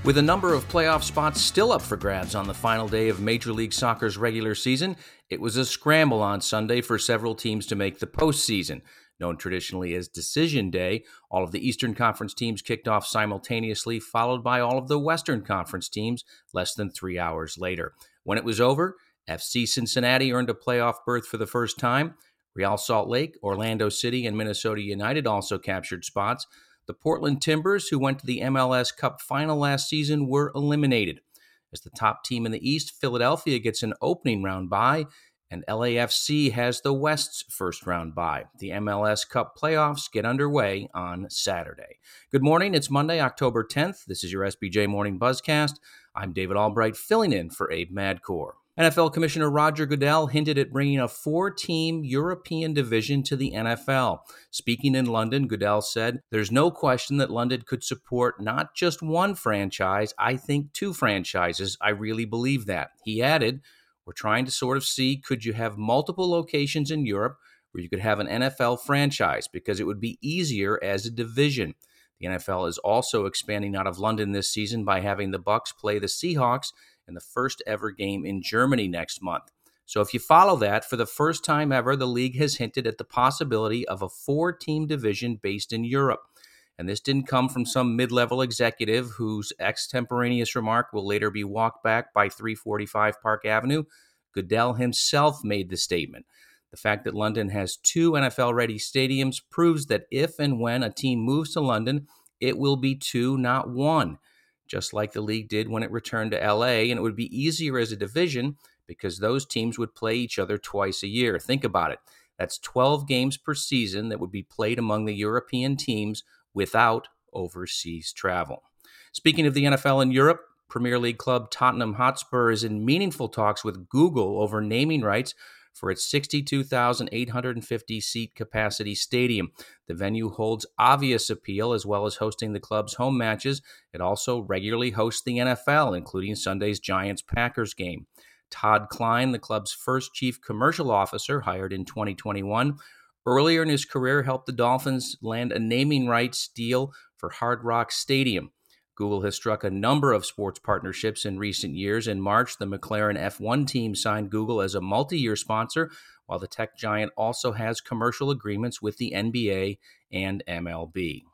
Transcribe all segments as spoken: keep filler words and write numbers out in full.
With a number of playoff spots still up for grabs on the final day of Major League Soccer's regular season, it was a scramble on Sunday for several teams to make the postseason. Known traditionally as Decision Day, all of the Eastern Conference teams kicked off simultaneously, followed by all of the Western Conference teams less than three hours later. When it was over, F C Cincinnati earned a playoff berth for the first time. Real Salt Lake, Orlando City, and Minnesota United also captured spots. The Portland Timbers, who went to the M L S Cup final last season, were eliminated. As the top team in the East, Philadelphia gets an opening round bye, and L A F C has the West's first round bye. The M L S Cup playoffs get underway on Saturday. Good morning. It's Monday, October tenth. This is your S B J Morning Buzzcast. I'm David Albright, filling in for Abe Madkour. N F L Commissioner Roger Goodell hinted at bringing a four-team European division to the N F L. Speaking in London, Goodell said, "There's no question that London could support not just one franchise, I think two franchises. I really believe that." He added, "We're trying to sort of see, could you have multiple locations in Europe where you could have an N F L franchise, because it would be easier as a division." The N F L is also expanding out of London this season by having the Bucs play the Seahawks in the first ever game in Germany next month. So if you follow that, for the first time ever, the league has hinted at the possibility of a four-team division based in Europe. And this didn't come from some mid-level executive whose extemporaneous remark will later be walked back by three forty-five Park Avenue. Goodell himself made the statement. The fact that London has two N F L-ready stadiums proves that if and when a team moves to London, it will be two, not one, just like the league did when it returned to L A, and it would be easier as a division because those teams would play each other twice a year. Think about it. That's twelve games per season that would be played among the European teams without overseas travel. Speaking of the N F L in Europe, Premier League club Tottenham Hotspur is in meaningful talks with Google over naming rights for its sixty-two thousand eight hundred fifty seat capacity stadium. The venue holds obvious appeal, as well as hosting the club's home matches. It also regularly hosts the N F L, including Sunday's Giants-Packers game. Todd Klein, the club's first chief commercial officer, hired in twenty twenty-one, earlier in his career helped the Dolphins land a naming rights deal for Hard Rock Stadium. Google has struck a number of sports partnerships in recent years. In March, the McLaren F one team signed Google as a multi-year sponsor, while the tech giant also has commercial agreements with the N B A and M L B.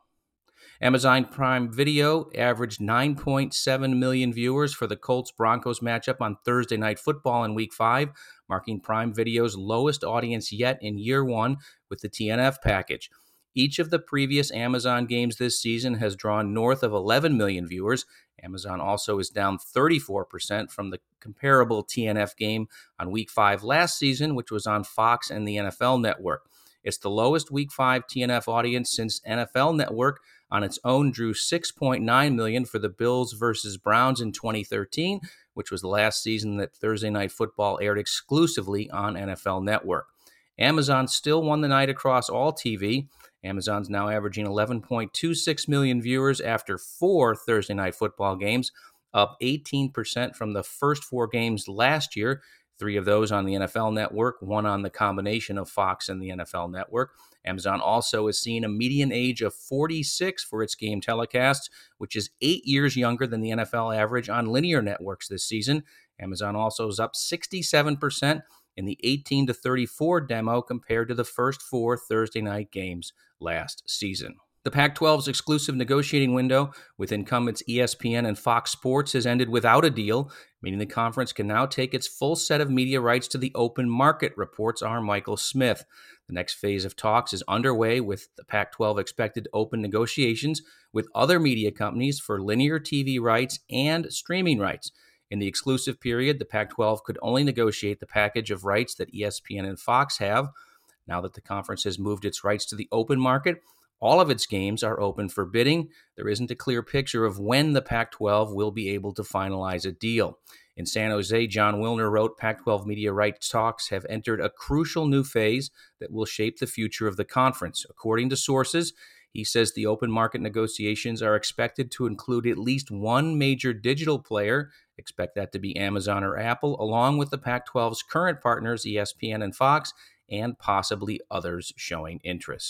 Amazon Prime Video averaged nine point seven million viewers for the Colts-Broncos matchup on Thursday Night Football in Week five, marking Prime Video's lowest audience yet in year one with the T N F package. Each of the previous Amazon games this season has drawn north of eleven million viewers. Amazon also is down thirty-four percent from the comparable T N F game on Week five last season, which was on Fox and the N F L Network. It's the lowest Week five T N F audience since N F L Network on its own drew six point nine million for the Bills versus Browns in twenty thirteen, which was the last season that Thursday Night Football aired exclusively on N F L Network. Amazon still won the night across all T V. Amazon's now averaging eleven point two six million viewers after four Thursday Night Football games, up eighteen percent from the first four games last year, three of those on the N F L Network, one on the combination of Fox and the N F L Network. Amazon also is seeing a median age of forty-six for its game telecasts, which is eight years younger than the N F L average on linear networks this season. Amazon also is up sixty-seven percent in the eighteen to thirty-four demo compared to the first four Thursday night games last season. The Pac twelve's exclusive negotiating window with incumbents E S P N and Fox Sports has ended without a deal, meaning the conference can now take its full set of media rights to the open market, reports R. Michael Smith. The next phase of talks is underway, with the Pac twelve expected to open negotiations with other media companies for linear T V rights and streaming rights. In the exclusive period, the Pac twelve could only negotiate the package of rights that E S P N and Fox have. Now that the conference has moved its rights to the open market, all of its games are open for bidding. There isn't a clear picture of when the Pac twelve will be able to finalize a deal. In San Jose, John Wilner wrote, Pac twelve media rights talks have entered a crucial new phase that will shape the future of the conference. According to sources, he says the open market negotiations are expected to include at least one major digital player, expect that to be Amazon or Apple, along with the Pac twelve's current partners, E S P N and Fox, and possibly others showing interest.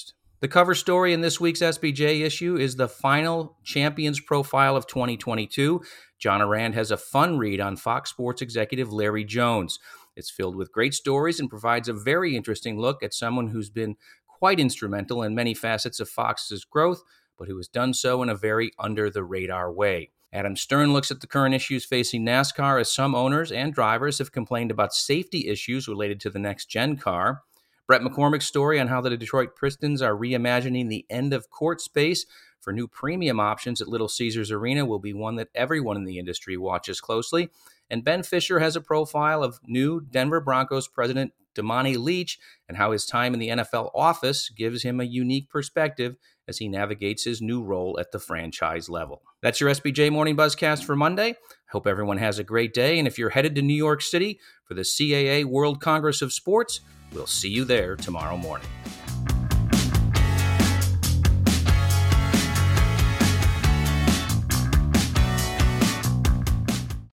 The cover story in this week's S B J issue is the final Champions Profile of twenty twenty-two. John Ourand has a fun read on Fox Sports executive Larry Jones. It's filled with great stories and provides a very interesting look at someone who's been quite instrumental in many facets of Fox's growth, but who has done so in a very under-the-radar way. Adam Stern looks at the current issues facing NASCAR as some owners and drivers have complained about safety issues related to the next-gen car. Brett McCormick's story on how the Detroit Pistons are reimagining the end-of-court space for new premium options at Little Caesars Arena will be one that everyone in the industry watches closely. And Ben Fisher has a profile of new Denver Broncos president Damani Leach and how his time in the N F L office gives him a unique perspective as he navigates his new role at the franchise level. That's your S B J Morning Buzzcast for Monday. I hope everyone has a great day, and if you're headed to New York City for the C A A World Congress of Sports, we'll see you there tomorrow morning.